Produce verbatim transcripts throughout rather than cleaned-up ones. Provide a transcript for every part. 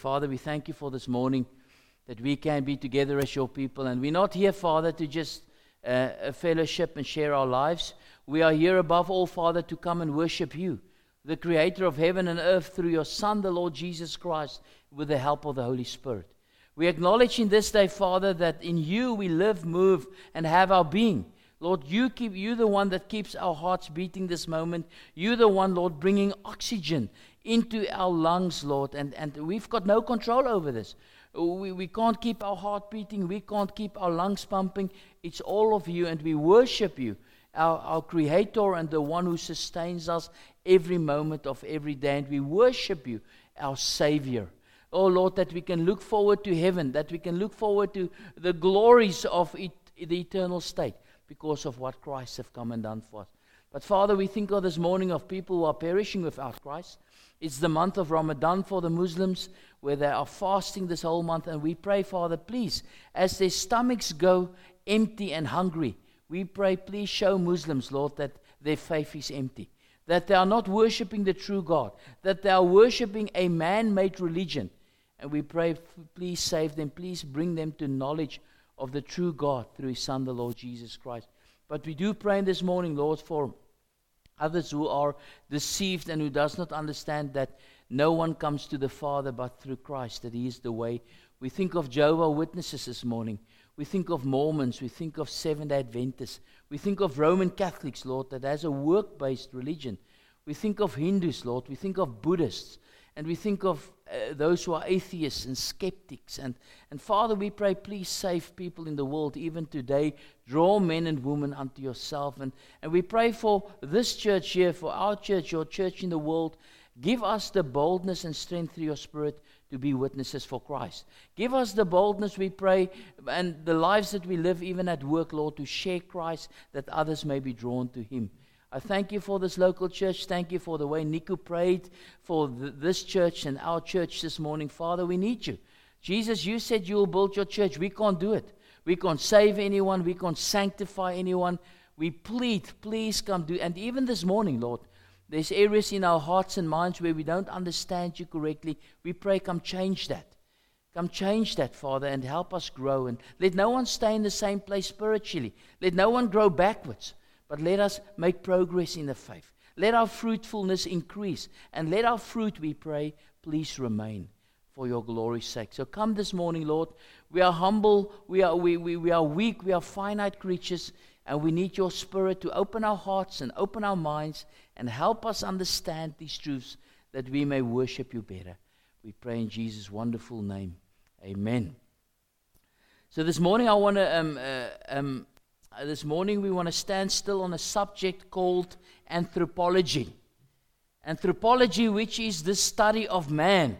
Father, we thank you for this morning that we can be together as your people. And we're not here, Father, to just uh, a fellowship and share our lives. We are here above all, Father, to come and worship you, the creator of heaven and earth, through your Son, the Lord Jesus Christ, with the help of the Holy Spirit. We acknowledge in this day, Father, that in you we live, move, and have our being. Lord, you keep you the one that keeps our hearts beating this moment. You the one, Lord, bringing oxygen into our lungs, Lord, and, and we've got no control over this. We, we can't keep our heart beating. We can't keep our lungs pumping. It's all of you, and we worship you, our, our Creator and the one who sustains us every moment of every day. And we worship you, our Savior. Oh, Lord, that we can look forward to heaven, that we can look forward to the glories of it, the eternal state because of what Christ has come and done for us. But, Father, we think of this morning of people who are perishing without Christ. It's the month of Ramadan for the Muslims, where they are fasting this whole month. And we pray, Father, please, as their stomachs go empty and hungry, we pray, please show Muslims, Lord, that their faith is empty, that they are not worshiping the true God, that they are worshiping a man-made religion. And we pray, please save them, please bring them to knowledge of the true God through His Son, the Lord Jesus Christ. But we do pray this morning, Lord, for others who are deceived and who does not understand that no one comes to the Father but through Christ, that He is the way. We think of Jehovah's Witnesses this morning. We think of Mormons. We think of Seventh-day Adventists. We think of Roman Catholics, Lord, that has a work-based religion. We think of Hindus, Lord. We think of Buddhists. And we think of uh, those who are atheists and skeptics. And, and Father, we pray, please save people in the world, even today. Draw men and women unto yourself. And, and we pray for this church here, for our church, your church in the world. Give us the boldness and strength through your Spirit to be witnesses for Christ. Give us the boldness, we pray, and the lives that we live, even at work, Lord, to share Christ, that others may be drawn to Him. I thank you for this local church. Thank you for the way Nico prayed for th- this church and our church this morning. Father, we need you. Jesus, you said you will build your church. We can't do it. We can't save anyone. We can't sanctify anyone. We plead, please come do. And even this morning, Lord, there's areas in our hearts and minds where we don't understand you correctly. We pray, come change that. Come change that, Father, and help us grow. And let no one stay in the same place spiritually. Let no one grow backwards. But let us make progress in the faith. Let our fruitfulness increase. And let our fruit, we pray, please remain for your glory's sake. So come this morning, Lord. We are humble. We are, we, we, we are weak. We are finite creatures. And we need your Spirit to open our hearts and open our minds and help us understand these truths that we may worship you better. We pray in Jesus' wonderful name. Amen. So this morning I want to... Um, uh, um, Uh, this morning we want to stand still on a subject called anthropology. Anthropology, which is the study of man.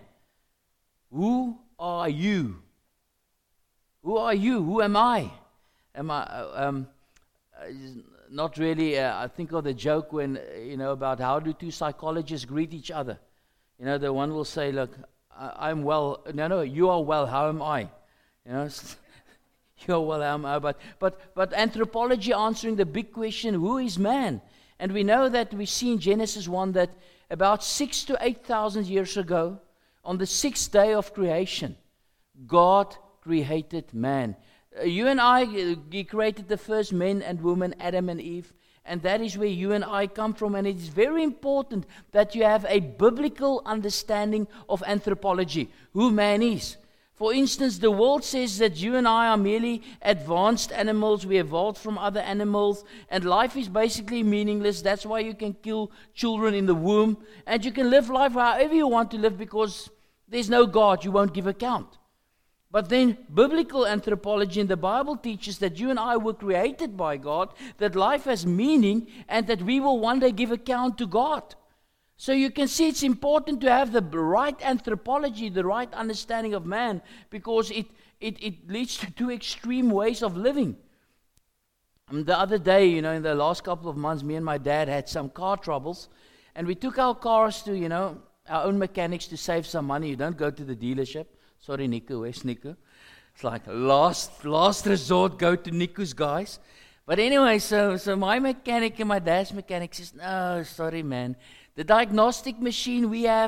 Who are you? Who are you? Who am I? Am I? Uh, um, uh, not really. Uh, I think of the joke when uh, you know about how do two psychologists greet each other. You know, the one will say, "Look, I, I'm well." No, no, you are well. How am I? You know. You're well, am I? But, but, but anthropology answering the big question, who is man? And we know that we see in Genesis one that about six to eight thousand years ago, on the sixth day of creation, God created man. Uh, you and I, uh, He created the first men and women, Adam and Eve, and that is where you and I come from. And it is very important that you have a biblical understanding of anthropology, who man is. For instance, the world says that you and I are merely advanced animals. We evolved from other animals. And life is basically meaningless. That's why you can kill children in the womb. And you can live life however you want to live because there's no God. You won't give account. But then biblical anthropology in the Bible teaches that you and I were created by God, that life has meaning, and that we will one day give account to God. So you can see it's important to have the right anthropology, the right understanding of man, because it, it, it leads to two extreme ways of living. And the other day, you know, in the last couple of months, me and my dad had some car troubles, and we took our cars to, you know, our own mechanics to save some money. You don't go to the dealership. Sorry, Nico, where's Nico? It's like last, last resort, go to Nico's guys. But anyway, so, so my mechanic and my dad's mechanic says, no, sorry, man. The diagnostic machine we have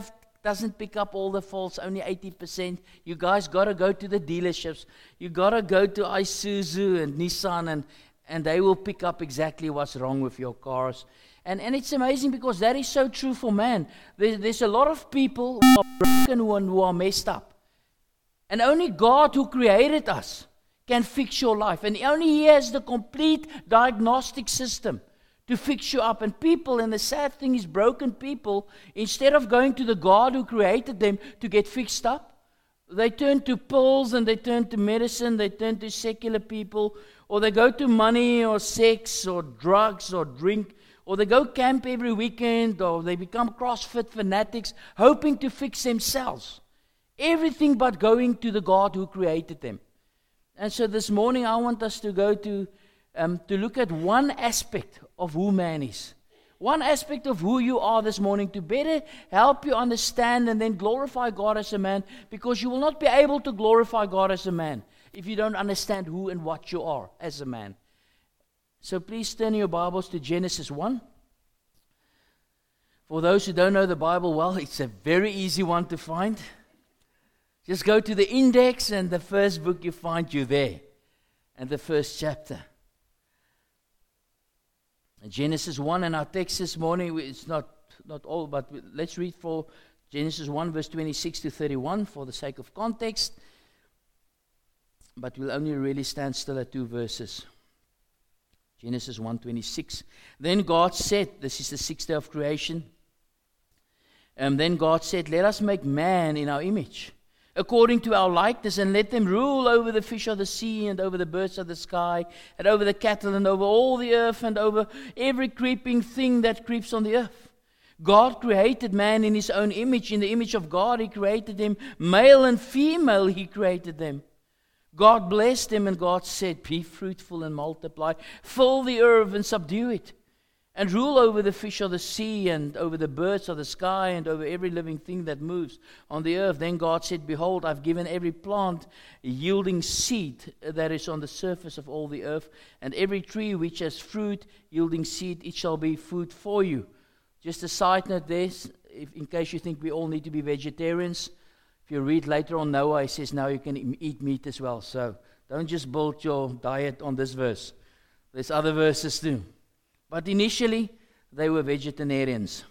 doesn't pick up all the faults, only eighty percent. You guys got to go to the dealerships. You got to go to Isuzu and Nissan, and, and they will pick up exactly what's wrong with your cars. And, and it's amazing because that is so true for man. There, there's a lot of people who are broken, who are, who are messed up. And only God who created us can fix your life. And only He has the complete diagnostic system to fix you up. And people, and the sad thing is, broken people, instead of going to the God who created them to get fixed up, they turn to pills and they turn to medicine, they turn to secular people, or they go to money or sex or drugs or drink, or they go camp every weekend, or they become CrossFit fanatics, hoping to fix themselves. Everything but going to the God who created them. And so this morning I want us to go to um, to look at one aspect of who man is. One aspect of who you are this morning to better help you understand and then glorify God as a man, because you will not be able to glorify God as a man if you don't understand who and what you are as a man. So please turn your Bibles to Genesis one. For those who don't know the Bible well, it's a very easy one to find. Just go to the index and the first book you find, you there. And the first chapter. Genesis one, and our text this morning, it's not, not all, but let's read for Genesis one, verse twenty-six to thirty-one for the sake of context. But we'll only really stand still at two verses. Genesis one, twenty-six. Then God said, this is the sixth day of creation. And then God said, let us make man in our image, according to our likeness, and let them rule over the fish of the sea, and over the birds of the sky, and over the cattle, and over all the earth, and over every creeping thing that creeps on the earth. God created man in His own image. In the image of God He created him. Male and female He created them. God blessed them, and God said, be fruitful and multiply, fill the earth and subdue it, and rule over the fish of the sea, and over the birds of the sky, and over every living thing that moves on the earth. Then God said, behold, I've given every plant yielding seed that is on the surface of all the earth, and every tree which has fruit yielding seed, it shall be food for you. Just a side note there, if, in case you think we all need to be vegetarians. If you read later on Noah, he says now you can eat meat as well. So don't just build your diet on this verse. There's other verses too. But initially, they were vegetarians.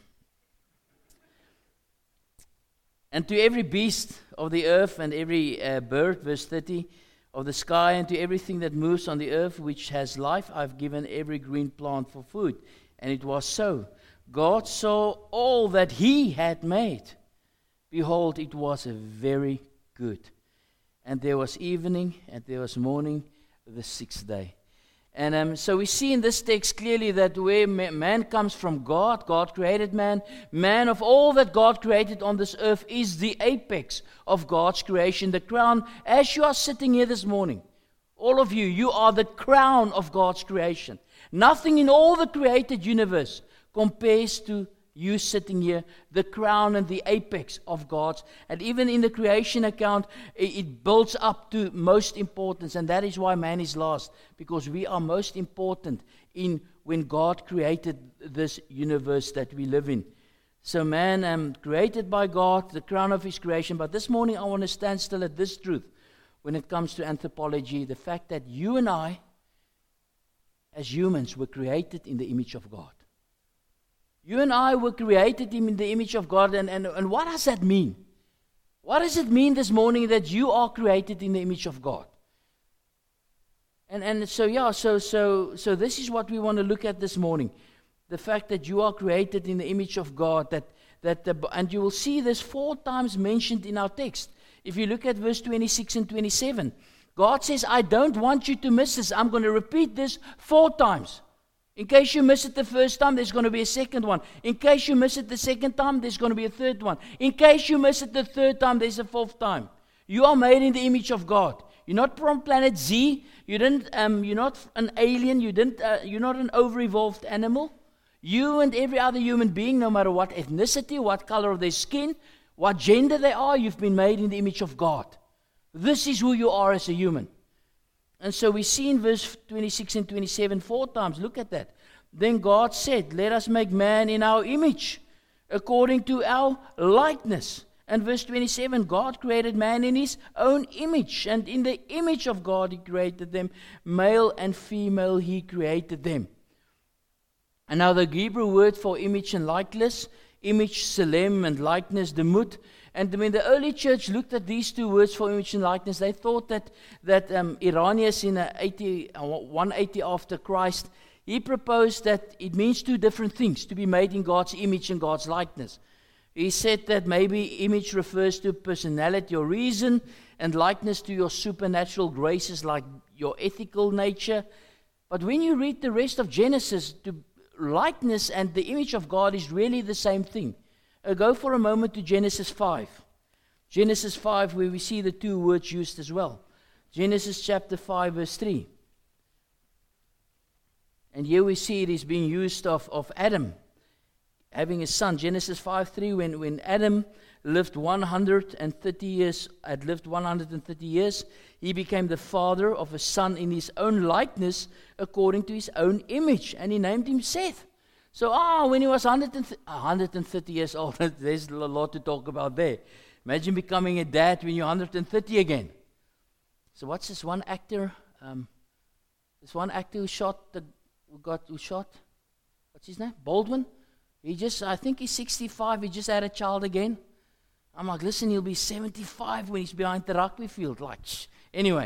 And to every beast of the earth and every uh, bird, verse thirty, of the sky, and to everything that moves on the earth which has life, I've given every green plant for food. And it was so. God saw all that He had made. Behold, it was a very good. And there was evening, and there was morning, the sixth day. And um, so we see in this text clearly that where man comes from God, God created man. Man, of all that God created on this earth, is the apex of God's creation, the crown. As you are sitting here this morning, all of you, you are the crown of God's creation. Nothing in all the created universe compares to you sitting here, the crown and the apex of God's. And even in the creation account, it builds up to most importance. And that is why man is last, because we are most important in when God created this universe that we live in. So man, um, created by God, the crown of His creation. But this morning I want to stand still at this truth when it comes to anthropology, the fact that you and I, as humans, were created in the image of God. You and I were created in the image of God, and, and, and what does that mean? What does it mean this morning that you are created in the image of God? And and so yeah, so so so this is what we want to look at this morning. The fact that you are created in the image of God, that that the, and you will see this four times mentioned in our text. If you look at verse twenty-six and twenty-seven, God says, I don't want you to miss this. I'm going to repeat this four times. In case you miss it the first time, there's going to be a second one. In case you miss it the second time, there's going to be a third one. In case you miss it the third time, there's a fourth time. You are made in the image of God. You're not from planet Z. You didn't. Um, you're not an alien. You didn't. Uh, you're not an over-evolved animal. You and every other human being, no matter what ethnicity, what color of their skin, what gender they are, you've been made in the image of God. This is who you are as a human. And so we see in verse twenty-six and twenty-seven four times. Look at that. Then God said, let us make man in our image, according to our likeness. And verse twenty-seven, God created man in his own image, and in the image of God he created them, male and female he created them. And now the Hebrew word for image and likeness, image, selem, and likeness, demut. And when the early church looked at these two words for image and likeness, they thought that, that um, Irenaeus in eighty, one eighty after Christ, he proposed that it means two different things, to be made in God's image and God's likeness. He said that maybe image refers to personality or reason, and likeness to your supernatural graces like your ethical nature. But when you read the rest of Genesis, to likeness and the image of God is really the same thing. Uh, go for a moment to Genesis five. Genesis five, where we see the two words used as well. Genesis chapter five, verse three. And here we see it is being used of, of Adam having a son. Genesis five three, when, when Adam lived one hundred thirty years, had lived one hundred thirty years, he became the father of a son in his own likeness, according to his own image, and he named him Seth. So, ah, when he was one hundred thirty years old, there's a lot to talk about there. Imagine becoming a dad when you're one hundred thirty again. So, what's this one actor? Um, this one actor who shot the, who got who shot? What's his name? Baldwin. He just, I think he's sixty-five. He just had a child again. I'm like, listen, he'll be seventy-five when he's behind the rugby field. Like, shh. Anyway.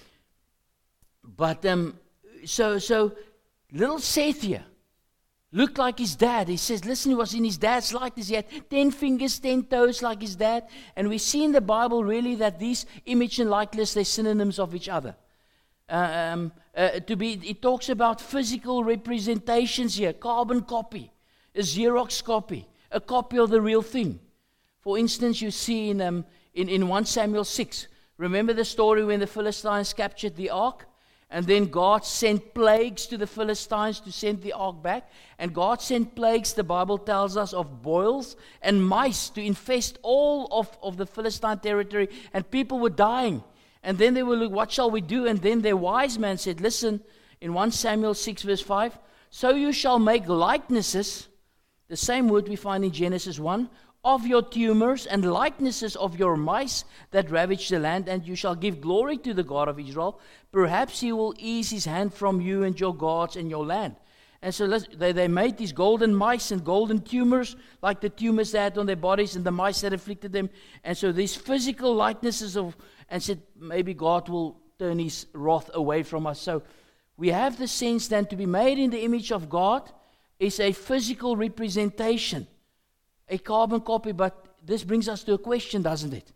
But um, so so, little Seth here looked like his dad. He says, listen, he was in his dad's likeness. He had ten fingers, ten toes like his dad. And we see in the Bible really that these image and likeness, they're synonyms of each other. Uh, um, uh, to be, it talks about physical representations here, carbon copy, a Xerox copy, a copy of the real thing. For instance, you see in, um, in, in First Samuel six, remember the story when the Philistines captured the ark? And then God sent plagues to the Philistines to send the ark back. And God sent plagues, the Bible tells us, of boils and mice to infest all of, of the Philistine territory. And people were dying. And then they were like, what shall we do? And then their wise man said, listen, in First Samuel six verse five, so you shall make likenesses, the same word we find in Genesis one, of your tumors and likenesses of your mice that ravage the land, and you shall give glory to the God of Israel. Perhaps he will ease his hand from you and your gods and your land. And so they, they made these golden mice and golden tumors, like the tumors they had on their bodies and the mice that afflicted them. And so these physical likenesses of, and said, maybe God will turn his wrath away from us. So we have the sense then to be made in the image of God is a physical representation, a carbon copy, but this brings us to a question, doesn't it?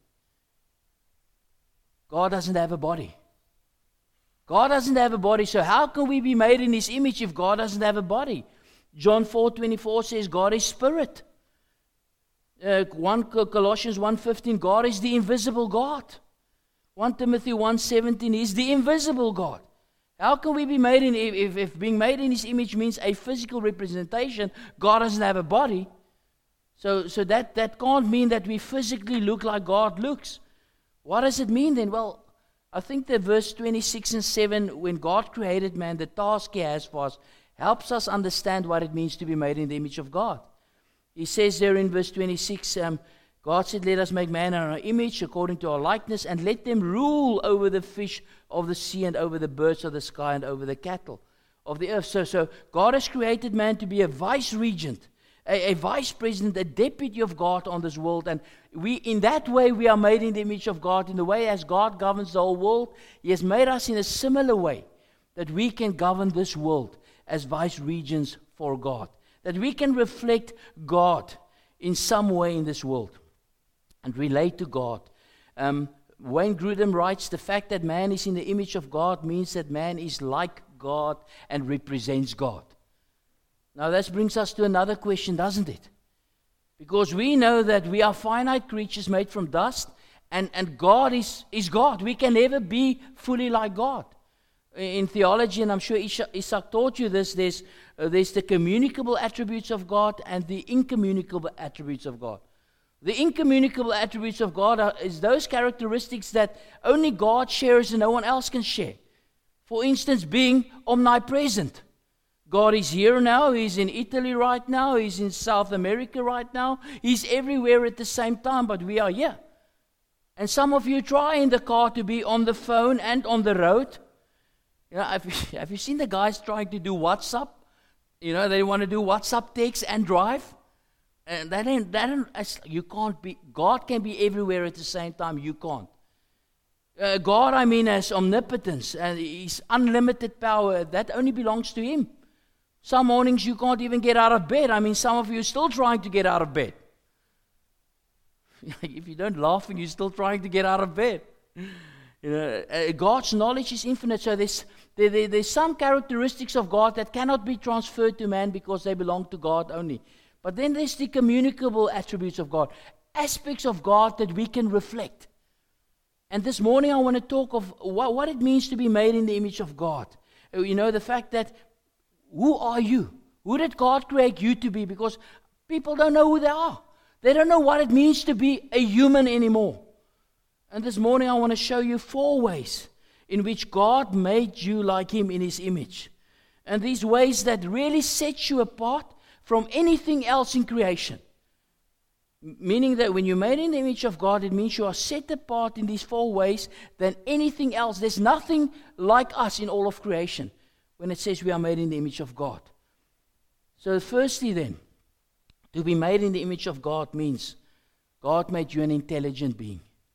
God doesn't have a body. God doesn't have a body, so how can we be made in his image if God doesn't have a body? John four twenty-four says God is spirit. Uh, First Colossians one fifteen, God is the invisible God. First Timothy one seventeen is the invisible God. How can we be made in, if, if being made in his image means a physical representation, God doesn't have a body. So, so that, that can't mean that we physically look like God looks. What does it mean then? Well, I think that verse twenty-six and seven, when God created man, the task he has for us, helps us understand what it means to be made in the image of God. He says there in verse twenty-six, um, God said, let us make man in our image, according to our likeness, and let them rule over the fish of the sea, and over the birds of the sky, and over the cattle of the earth. So, so God has created man to be a vice-regent, A, a vice president, a deputy of God on this world. And we, in that way, we are made in the image of God. In the way as God governs the whole world, he has made us in a similar way that we can govern this world as vice regents for God. That we can reflect God in some way in this world and relate to God. Um, Wayne Grudem writes, the fact that man is in the image of God means that man is like God and represents God. Now that brings us to another question, doesn't it? Because we know that we are finite creatures made from dust, and, and God is, is God. We can never be fully like God. In theology, and I'm sure Isaac taught you this, there's, uh, there's the communicable attributes of God and the incommunicable attributes of God. The incommunicable attributes of God are is those characteristics that only God shares and no one else can share. For instance, being omnipresent. God is here now. He's in Italy right now. He's in South America right now. He's everywhere at the same time, but we are here. And some of you try in the car to be on the phone and on the road. You know, have you, have you seen the guys trying to do WhatsApp? You know, they want to do WhatsApp text and drive. And that ain't, that ain't, you can't be, God can be everywhere at the same time. You can't. Uh, God, I mean, has omnipotence and His unlimited power. That only belongs to Him. Some mornings you can't even get out of bed. I mean, some of you are still trying to get out of bed. If you don't laugh, you're still trying to get out of bed. You know, uh, God's knowledge is infinite. So there's, there, there, there's some characteristics of God that cannot be transferred to man because they belong to God only. But then there's the communicable attributes of God, aspects of God that we can reflect. And this morning I want to talk of what, what it means to be made in the image of God. You know, the fact that, who are you? Who did God create you to be? Because people don't know who they are. They don't know what it means to be a human anymore. And this morning I want to show you four ways in which God made you like Him in His image. And these ways that really set you apart from anything else in creation. Meaning that when you're made in the image of God, it means you are set apart in these four ways than anything else. There's nothing like us in all of creation when it says we are made in the image of God. So firstly then, to be made in the image of God means God made you an intelligent being.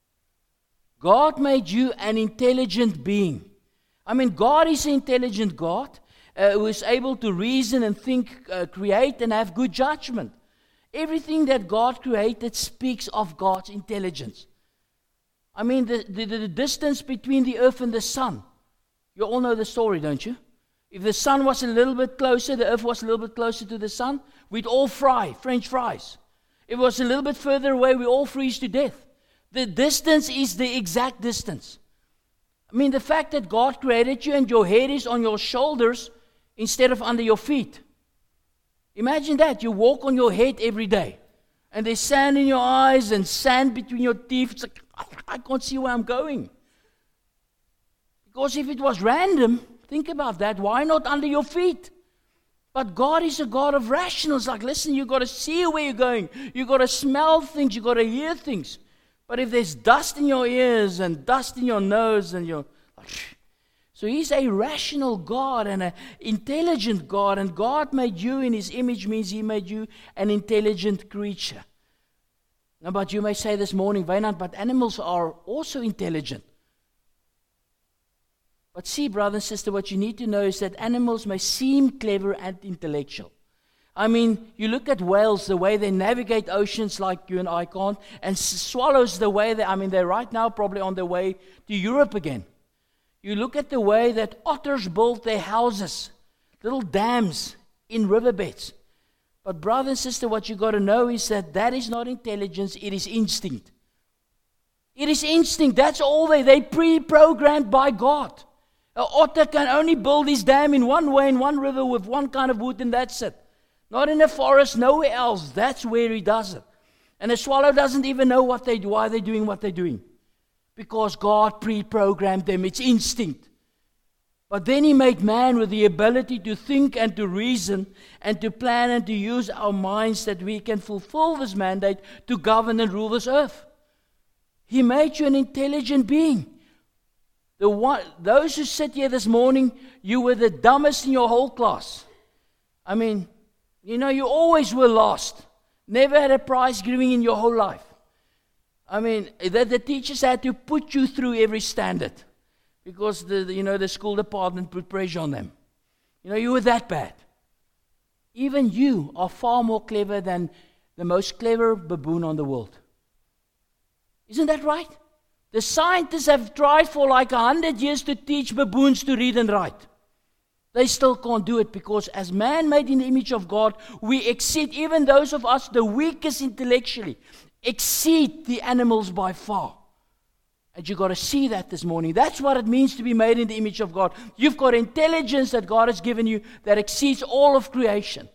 God made you an intelligent being. I mean, God is an intelligent God uh, who is able to reason and think, uh, create and have good judgment. Everything that God created speaks of God's intelligence. I mean, the, the, the distance between the earth and the sun. You all know the story, don't you? If the sun was a little bit closer, the earth was a little bit closer to the sun, we'd all fry, French fries. If it was a little bit further away, we all freeze to death. The distance is the exact distance. I mean, the fact that God created you and your head is on your shoulders instead of under your feet. Imagine that. You walk on your head every day. And there's sand in your eyes and sand between your teeth. It's like, I can't see where I'm going. Because if it was random, think about that. Why not under your feet? But God is a God of rational. It's like, listen, you've got to see where you're going. You've got to smell things. You've got to hear things. But if there's dust in your ears and dust in your nose and your... So He's a rational God and an intelligent God. And God made you in His image means He made you an intelligent creature. Now, but you may say this morning, Wynand, but animals are also intelligent. But see, brother and sister, what you need to know is that animals may seem clever and intellectual. I mean, you look at whales, the way they navigate oceans like you and I can't, and swallows the way they, I mean, they're right now probably on their way to Europe again. You look at the way that otters build their houses, little dams in riverbeds. But brother and sister, what you got to know is that that is not intelligence, it is instinct. It is instinct, that's all they, they pre-programmed by God. An otter can only build his dam in one way, in one river with one kind of wood, and that's it. Not in a forest, nowhere else. That's where he does it. And a swallow doesn't even know what they do, why they're doing what they're doing. Because God pre-programmed them. It's instinct. But then He made man with the ability to think and to reason and to plan and to use our minds that we can fulfill this mandate to govern and rule this earth. He made you an intelligent being. The one, those who sit here this morning, you were the dumbest in your whole class. I mean, you know, you always were lost. Never had a prize giving in your whole life. I mean, the, the teachers had to put you through every standard because the, the you know the school department put pressure on them. You know, you were that bad. Even you are far more clever than the most clever baboon on the world. Isn't that right? The scientists have tried for like a hundred years to teach baboons to read and write. They still can't do it because as man made in the image of God, we exceed, even those of us, the weakest intellectually, exceed the animals by far. And you've got to see that this morning. That's what it means to be made in the image of God. You've got intelligence that God has given you that exceeds all of creation.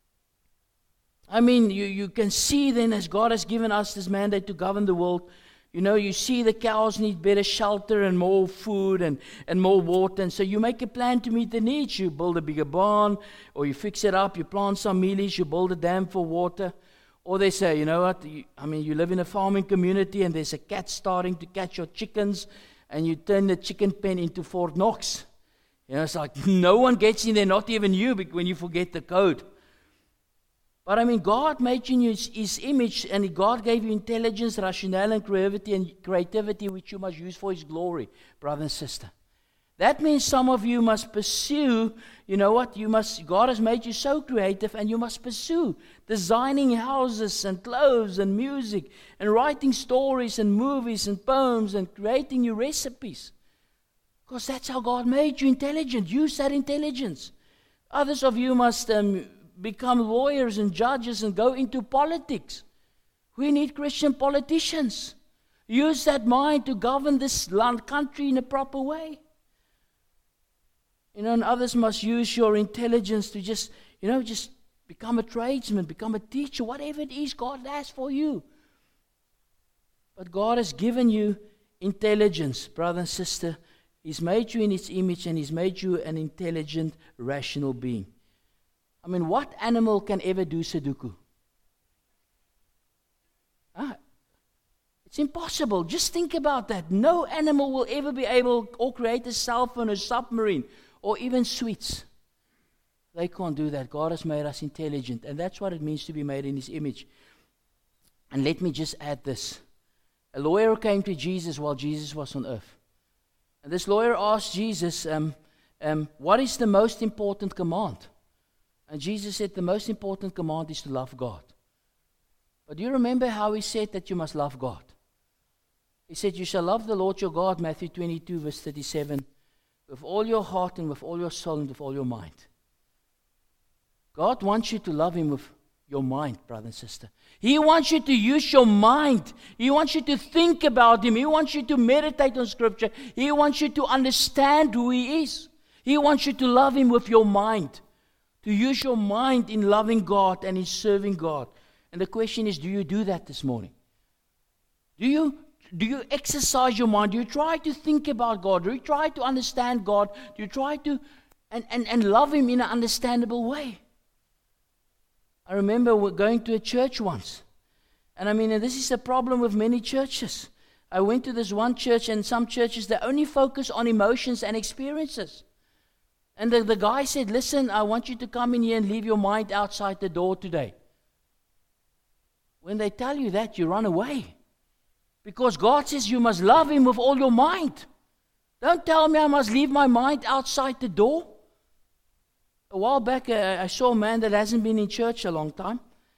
I mean, you, you can see then as God has given us this mandate to govern the world, You know, you see the cows need better shelter and more food and, and more water. And so you make a plan to meet the needs. You build a bigger barn, or you fix it up, you plant some mealies, you build a dam for water. Or they say, you know what, you, I mean, you live in a farming community and there's a cat starting to catch your chickens, and you turn the chicken pen into Fort Knox. You know, it's like no one gets in there, not even you, when you forget the code. But I mean, God made you in his, his image, and God gave you intelligence, rationale, and creativity, and creativity, which you must use for his glory, brother and sister. That means some of you must pursue, you know what, you must, God has made you so creative, and you must pursue designing houses and clothes and music and writing stories and movies and poems and creating new recipes. Because that's how God made you intelligent. Use that intelligence. Others of you must um, become lawyers and judges and go into politics. We need Christian politicians. Use that mind to govern this land, country in a proper way. You know, and others must use your intelligence to just, you know, just become a tradesman, become a teacher, whatever it is God has for you. But God has given you intelligence, brother and sister. He's made you in his image, and he's made you an intelligent, rational being. I mean, what animal can ever do Sudoku? Ah, it's impossible. Just think about that. No animal will ever be able or create a cell phone, a submarine, or even sweets. They can't do that. God has made us intelligent, and that's what it means to be made in his image. And let me just add this. A lawyer came to Jesus while Jesus was on earth. And this lawyer asked Jesus, um, um, what is the most important command? And Jesus said, the most important command is to love God. But do you remember how he said that you must love God? He said, you shall love the Lord your God, Matthew twenty-two, verse thirty-seven, with all your heart and with all your soul and with all your mind. God wants you to love him with your mind, brother and sister. He wants you to use your mind. He wants you to think about him. He wants you to meditate on Scripture. He wants you to understand who he is. He wants you to love him with your mind. To use your mind in loving God and in serving God. And the question is, do you do that this morning? Do you, do you exercise your mind? Do you try to think about God? Do you try to understand God? Do you try to and, and, and love him in an understandable way? I remember going to a church once. And I mean, this is a problem with many churches. I went to this one church, and some churches, they only focus on emotions and experiences. And the, the guy said, listen, I want you to come in here and leave your mind outside the door today. When they tell you that, you run away. Because God says you must love him with all your mind. Don't tell me I must leave my mind outside the door. A while back, uh, I saw a man that hasn't been in church a long time.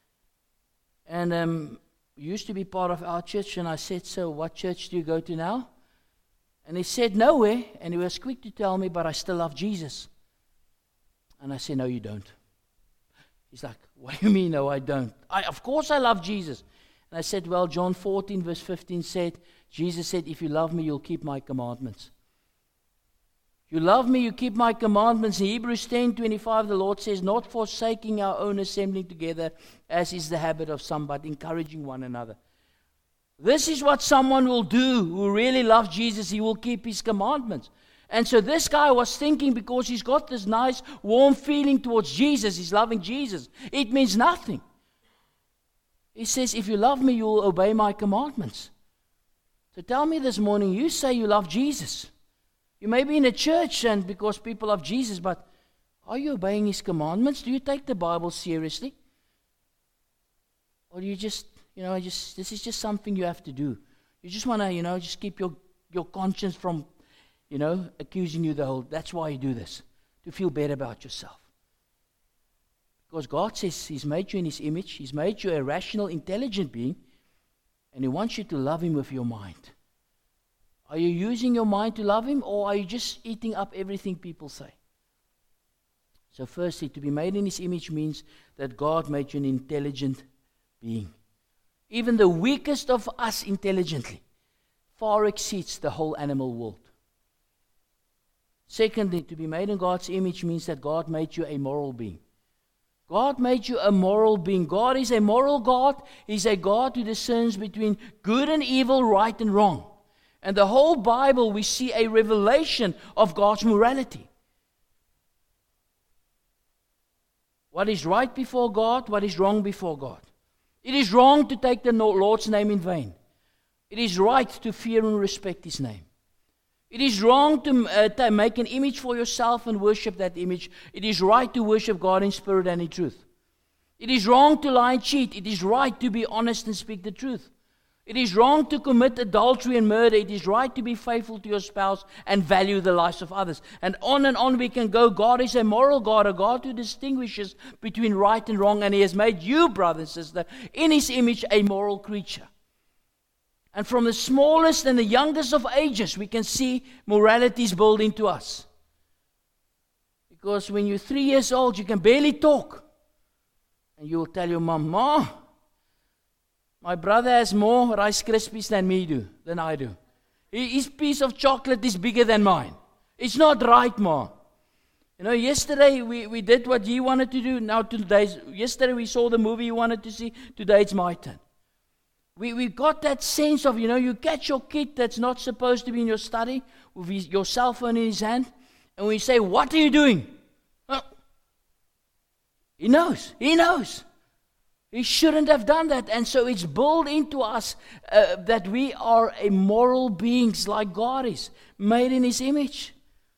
And um, used to be part of our church. And I said, so what church do you go to now? And he said, nowhere. And he was quick to tell me, but I still love Jesus. And I said, no, you don't. He's like, what do you mean, no, I don't? I, of course I love Jesus. And I said, well, John fourteen, verse fifteen said, Jesus said, if you love me, you'll keep my commandments. You love me, you keep my commandments. In Hebrews ten twenty-five, the Lord says, not forsaking our own assembling together, as is the habit of some, but encouraging one another. This is what someone will do who really loves Jesus. He will keep his commandments. And so this guy was thinking, because he's got this nice, warm feeling towards Jesus, he's loving Jesus. It means nothing. He says, if you love me, you will obey my commandments. So tell me this morning, you say you love Jesus. You may be in a church and because people love Jesus, but are you obeying his commandments? Do you take the Bible seriously? Or do you just, you know, just this is just something you have to do. You just want to, you know, just keep your, your conscience from, you know, accusing you the whole. That's why you do this, to feel better about yourself. Because God says he's made you in his image. He's made you a rational, intelligent being. And he wants you to love him with your mind. Are you using your mind to love him, or are you just eating up everything people say? So firstly, to be made in his image means that God made you an intelligent being. Even the weakest of us intelligently far exceeds the whole animal world. Secondly, to be made in God's image means that God made you a moral being. God made you a moral being. God is a moral God. He's a God who discerns between good and evil, right and wrong. And the whole Bible, we see a revelation of God's morality. What is right before God, what is wrong before God. It is wrong to take the Lord's name in vain. It is right to fear and respect His name. It is wrong to, uh, to make an image for yourself and worship that image. It is right to worship God in spirit and in truth. It is wrong to lie and cheat. It is right to be honest and speak the truth. It is wrong to commit adultery and murder. It is right to be faithful to your spouse and value the lives of others. And on and on we can go. God is a moral God, a God who distinguishes between right and wrong. And He has made you, brother and sister, in His image, a moral creature. And from the smallest and the youngest of ages, we can see morality is built into us. Because when you're three years old, you can barely talk. And you will tell your mom, "Ma, my brother has more Rice Krispies than me do, than I do. His piece of chocolate is bigger than mine. It's not right, Ma." You know, yesterday we, we did what he wanted to do. Now today's, yesterday we saw the movie he wanted to see. Today it's my turn. We we got that sense of, you know, you catch your kid that's not supposed to be in your study with his, your cell phone in his hand. And we say, "What are you doing?" Oh, he knows. He knows. He shouldn't have done that. And so it's built into us uh, that we are a moral beings like God is, made in His image.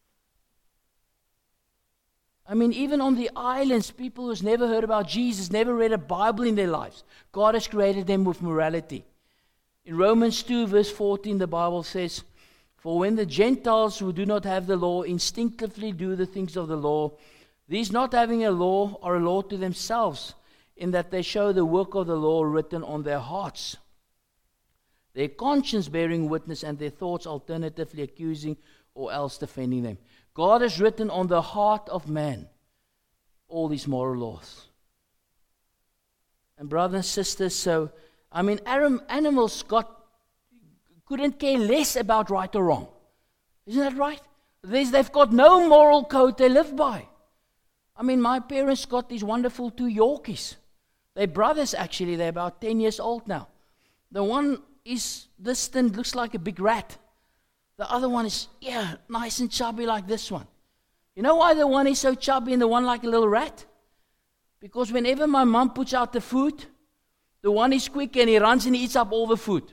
I mean, even on the islands, people who's never heard about Jesus, never read a Bible in their lives, God has created them with morality. In Romans two verse fourteen, the Bible says, "For when the Gentiles who do not have the law instinctively do the things of the law, these not having a law are a law to themselves, in that they show the work of the law written on their hearts, their conscience bearing witness, and their thoughts alternatively accusing or else defending them." God has written on the heart of man all these moral laws. And brothers and sisters, so, I mean, animals got, couldn't care less about right or wrong. Isn't that right? There's, they've got no moral code they live by. I mean, my parents got these wonderful two Yorkies. They're brothers, actually. They're about ten years old now. The one is distant, looks like a big rat. The other one is, yeah, nice and chubby like this one. You know why the one is so chubby and the one like a little rat? Because whenever my mom puts out the food, the one is quick and he runs and he eats up all the food.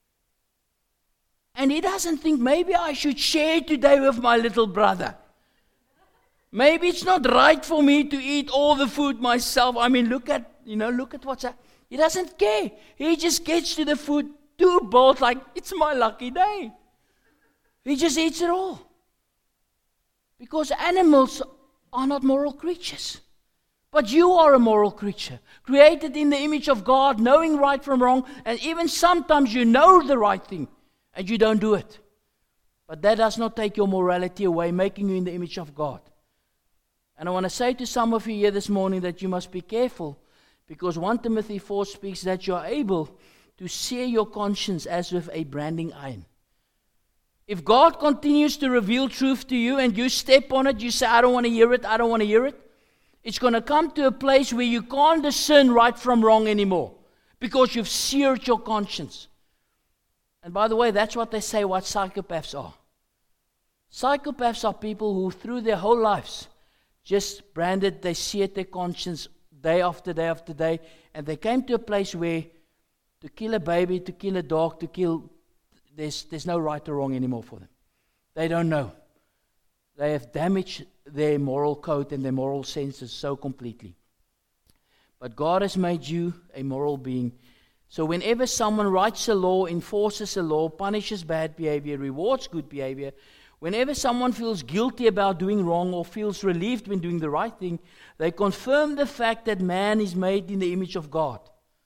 And he doesn't think, maybe I should share today with my little brother. Maybe it's not right for me to eat all the food myself. I mean, look at, you know, look at what's happening. He doesn't care. He just gets to the food too bold, like, it's my lucky day. He just eats it all. Because animals are not moral creatures. But you are a moral creature, created in the image of God, knowing right from wrong, and even sometimes you know the right thing, and you don't do it. But that does not take your morality away, making you in the image of God. And I want to say to some of you here this morning that you must be careful, because First Timothy four speaks that you are able to sear your conscience as with a branding iron. If God continues to reveal truth to you and you step on it, you say, I don't want to hear it, I don't want to hear it, it's going to come to a place where you can't discern right from wrong anymore because you've seared your conscience. And by the way, that's what they say what psychopaths are. Psychopaths are people who through their whole lives just branded, they seared their conscience day after day after day, and they came to a place where to kill a baby, to kill a dog, to kill, there's, there's no right or wrong anymore for them. They don't know. They have damaged their moral code and their moral senses so completely. But God has made you a moral being. So whenever someone writes a law, enforces a law, punishes bad behavior, rewards good behavior, whenever someone feels guilty about doing wrong or feels relieved when doing the right thing, they confirm the fact that man is made in the image of God.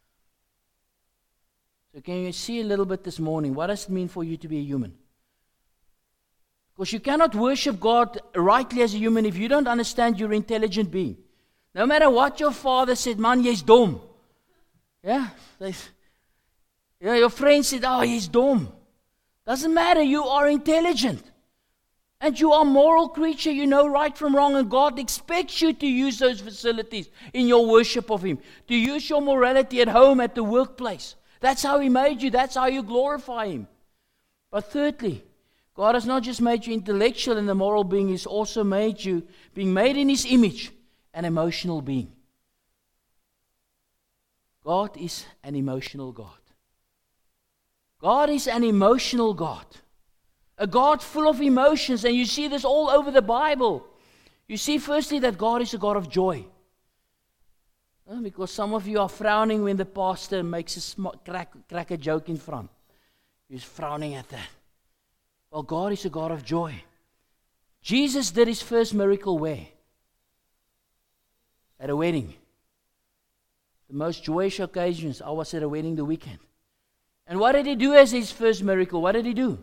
So can you see a little bit this morning, what does it mean for you to be a human? Because you cannot worship God rightly as a human if you don't understand you're an intelligent being. No matter what your father said, man, jy's dom. Yeah? Yeah, your friend said, oh, he's dumb. Doesn't matter, you are intelligent. And you are a moral creature, you know right from wrong, and God expects you to use those facilities in your worship of Him, to use your morality at home, at the workplace. That's how He made you, that's how you glorify Him. But thirdly, God has not just made you intellectual and a moral being, He's also made you, being made in His image, an emotional being. God is an emotional God. God is an emotional God. A God full of emotions, and you see this all over the Bible. You see firstly that God is a God of joy. Uh, because some of you are frowning when the pastor makes a sm- crack, crack a joke in front. You're frowning at that. Well, God is a God of joy. Jesus did His first miracle where? At a wedding. The most joyous occasions. I was at a wedding the weekend. And what did He do as His first miracle? What did He do?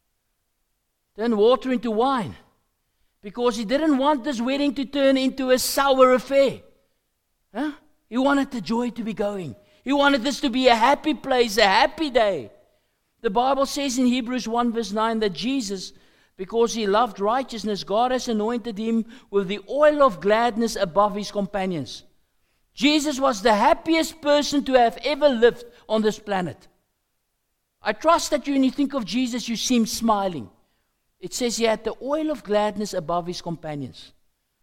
Turn water into wine. Because He didn't want this wedding to turn into a sour affair. Huh? He wanted the joy to be going. He wanted this to be a happy place, a happy day. The Bible says in Hebrews one verse nine that Jesus, because He loved righteousness, God has anointed Him with the oil of gladness above His companions. Jesus was the happiest person to have ever lived on this planet. I trust that you, when you think of Jesus, you see Him smiling. It says He had the oil of gladness above His companions.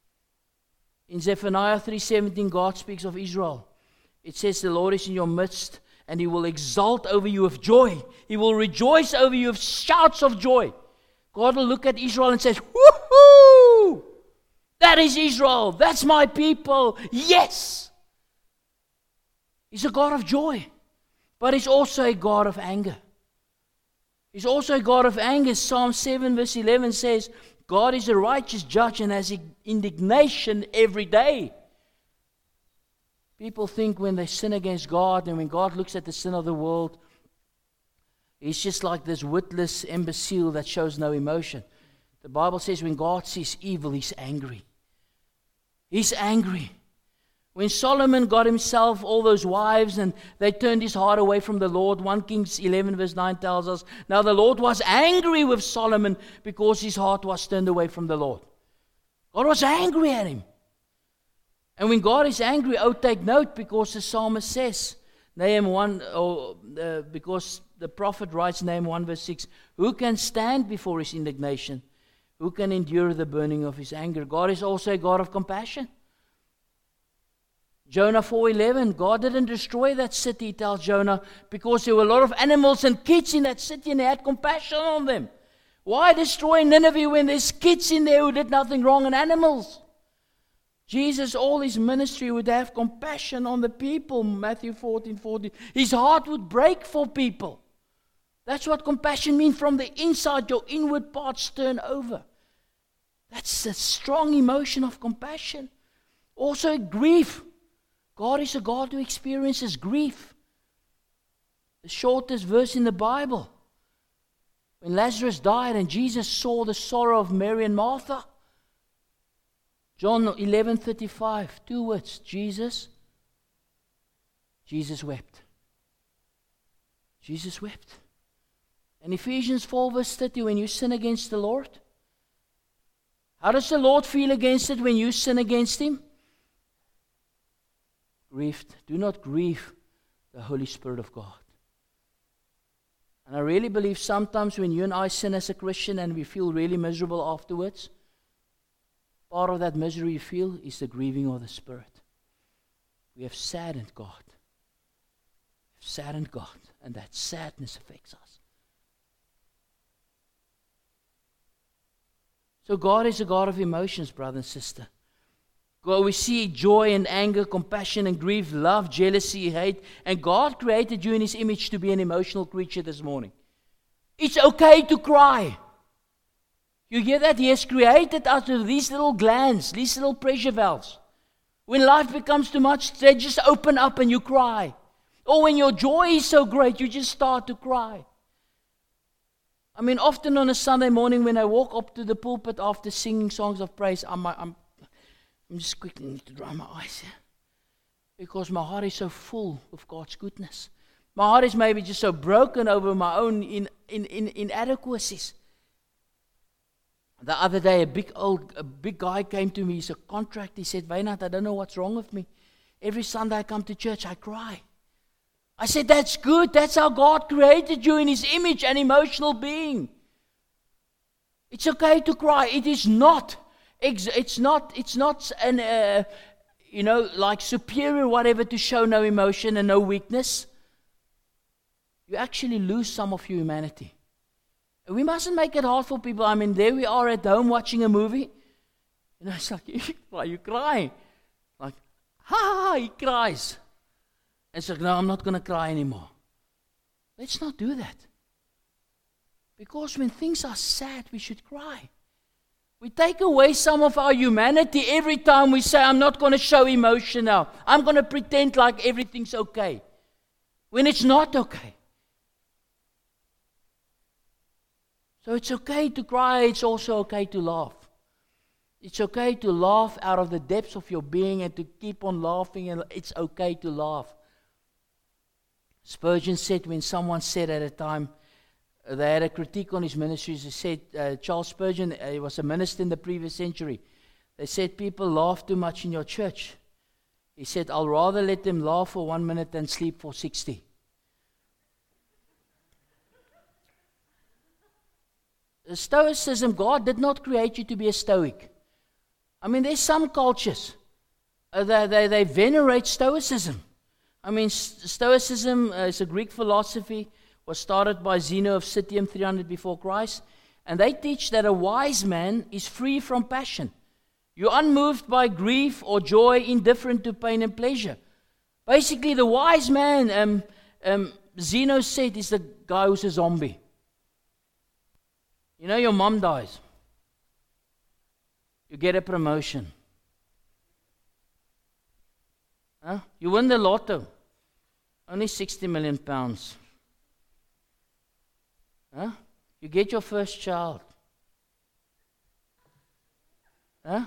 In Zephaniah three seventeen, God speaks of Israel. It says, the Lord is in your midst, and He will exult over you with joy. He will rejoice over you with shouts of joy. God will look at Israel and says, woohoo! That is Israel. That's my people. Yes! He's a God of joy. But He's also a God of anger. He's also a God of anger. Psalm seven verse eleven says, God is a righteous judge and has indignation every day. People think when they sin against God and when God looks at the sin of the world, He's just like this witless imbecile that shows no emotion. The Bible says when God sees evil, He's angry. He's angry. When Solomon got himself all those wives and they turned his heart away from the Lord, First Kings eleven verse nine tells us, now the Lord was angry with Solomon because his heart was turned away from the Lord. God was angry at him. And when God is angry, oh, take note, because the psalmist says, Nahum one, or, uh, because the prophet writes, Nahum one verse six, who can stand before His indignation? Who can endure the burning of His anger? God is also a God of compassion. Jonah four eleven, God didn't destroy that city, he tells Jonah, because there were a lot of animals and kids in that city and He had compassion on them. Why destroy Nineveh when there's kids in there who did nothing wrong and animals? Jesus, all His ministry, would have compassion on the people, Matthew fourteen forty. His heart would break for people. That's what compassion means. From the inside, your inward parts turn over. That's a strong emotion of compassion. Also grief. God is a God who experiences grief. The shortest verse in the Bible. When Lazarus died and Jesus saw the sorrow of Mary and Martha. John eleven thirty-five, two words, Jesus. Jesus wept. Jesus wept. And Ephesians four verse thirty, when you sin against the Lord, how does the Lord feel against it when you sin against Him? Grieved. Do not grieve the Holy Spirit of God. And I really believe sometimes when you and I sin as a Christian and we feel really miserable afterwards, part of that misery you feel is the grieving of the Spirit. We have saddened God. We have saddened God, and that sadness affects us. So God is a God of emotions, brother and sister. God, we see joy and anger, compassion and grief, love, jealousy, hate. And God created you in His image to be an emotional creature this morning. It's okay to cry. You hear that? He has created us with these little glands, these little pressure valves. When life becomes too much, they just open up and you cry. Or when your joy is so great, you just start to cry. I mean, often on a Sunday morning when I walk up to the pulpit after singing songs of praise, I'm, I'm, I'm just quickly need to dry my eyes here. Because my heart is so full of God's goodness. My heart is maybe just so broken over my own in, in, in, inadequacies. The other day, a big old, a big guy came to me. He's a contractor. He said, Wynand, I don't know what's wrong with me. Every Sunday I come to church, I cry. I said, that's good. That's how God created you in His image, an emotional being. It's okay to cry. It is not. It's not. It's not an, uh, you know, like superior whatever to show no emotion and no weakness. You actually lose some of your humanity. We mustn't make it hard for people. I mean, there we are at home watching a movie. You know, it's like, why are you crying? Like, ha ha ha, he cries. And it's like, no, I'm not going to cry anymore. Let's not do that. Because when things are sad, we should cry. We take away some of our humanity every time we say, I'm not going to show emotion now. I'm going to pretend like everything's okay. When it's not okay. So it's okay to cry, it's also okay to laugh. It's okay to laugh out of the depths of your being and to keep on laughing, and it's okay to laugh. Spurgeon said, when someone said at a time, uh, they had a critique on his ministries, they said, uh, Charles Spurgeon, uh, he was a minister in the previous century, they said, people laugh too much in your church. He said, I'll rather let them laugh for one minute than sleep for sixty. Stoicism, God did not create you to be a stoic. I mean, there's some cultures, uh, they, they, they venerate Stoicism. I mean, Stoicism uh, is a Greek philosophy, was started by Zeno of Citium three hundred before Christ, and they teach that a wise man is free from passion. You're unmoved by grief or joy, indifferent to pain and pleasure. Basically, the wise man, um, um, Zeno said, is the guy who's a zombie. You know, your mom dies. You get a promotion. Huh? You win the lotto. Only sixty million pounds. Huh? You get your first child. Huh?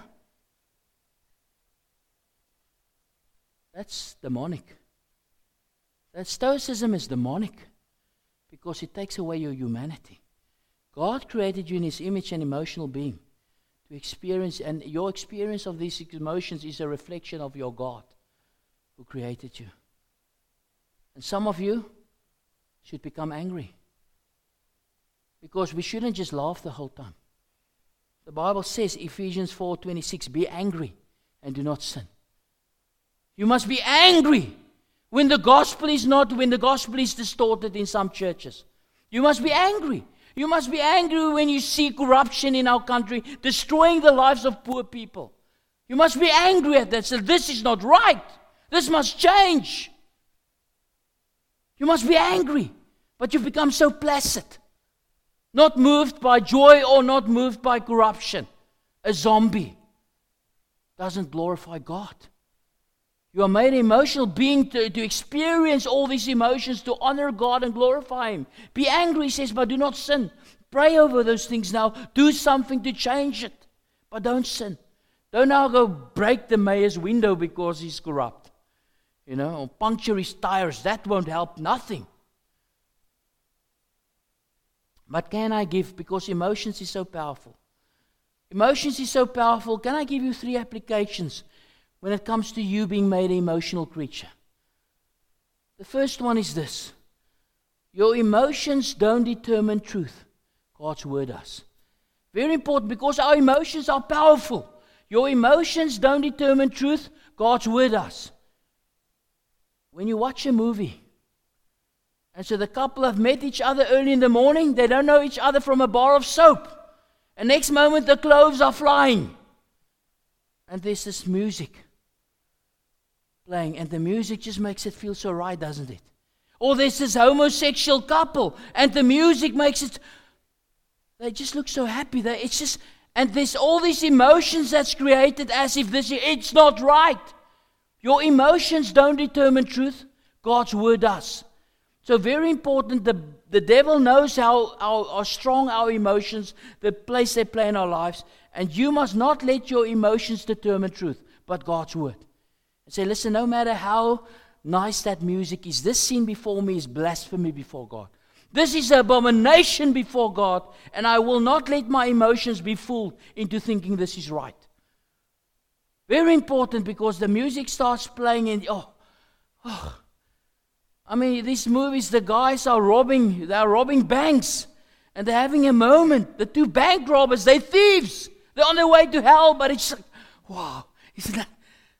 That's demonic. That Stoicism is demonic because it takes away your humanity. God created you in His image and emotional being to experience, and your experience of these emotions is a reflection of your God who created you. And some of you should become angry because we shouldn't just laugh the whole time. The Bible says, Ephesians four twenty-six, be angry and do not sin. You must be angry when the gospel is not, when the gospel is distorted in some churches. You must be angry. You must be angry when you see corruption in our country, destroying the lives of poor people. You must be angry at that. So this is not right. This must change. You must be angry, but you've become so placid. Not moved by joy or not moved by corruption. A zombie doesn't glorify God. You are made an emotional being to, to experience all these emotions, to honor God and glorify Him. Be angry, he says, but do not sin. Pray over those things now. Do something to change it, but don't sin. Don't now go break the mayor's window because he's corrupt. You know, or puncture his tires. That won't help nothing. But can I give, because emotions is so powerful. Emotions is so powerful. Can I give you three applications when it comes to you being made an emotional creature? The first one is this. Your emotions don't determine truth. God's word does. Very important, because our emotions are powerful. Your emotions don't determine truth. God's word does. When you watch a movie, and so the couple have met each other early in the morning, they don't know each other from a bar of soap. And next moment the clothes are flying. And there's this music playing, and the music just makes it feel so right, doesn't it? Or there's this homosexual couple, and the music makes it, they just look so happy. They, it's just, and there's all these emotions that's created as if this, it's not right. Your emotions don't determine truth. God's word does. So very important, the, the devil knows how, how, how strong our emotions, the place they play in our lives, and you must not let your emotions determine truth, but God's word. And say, listen, no matter how nice that music is, this scene before me is blasphemy before God. This is an abomination before God, and I will not let my emotions be fooled into thinking this is right. Very important, because the music starts playing and oh, oh. I mean, these movies, the guys are robbing, they are robbing banks, and they're having a moment. The two bank robbers, they're thieves. They're on their way to hell, but it's like, wow, isn't that?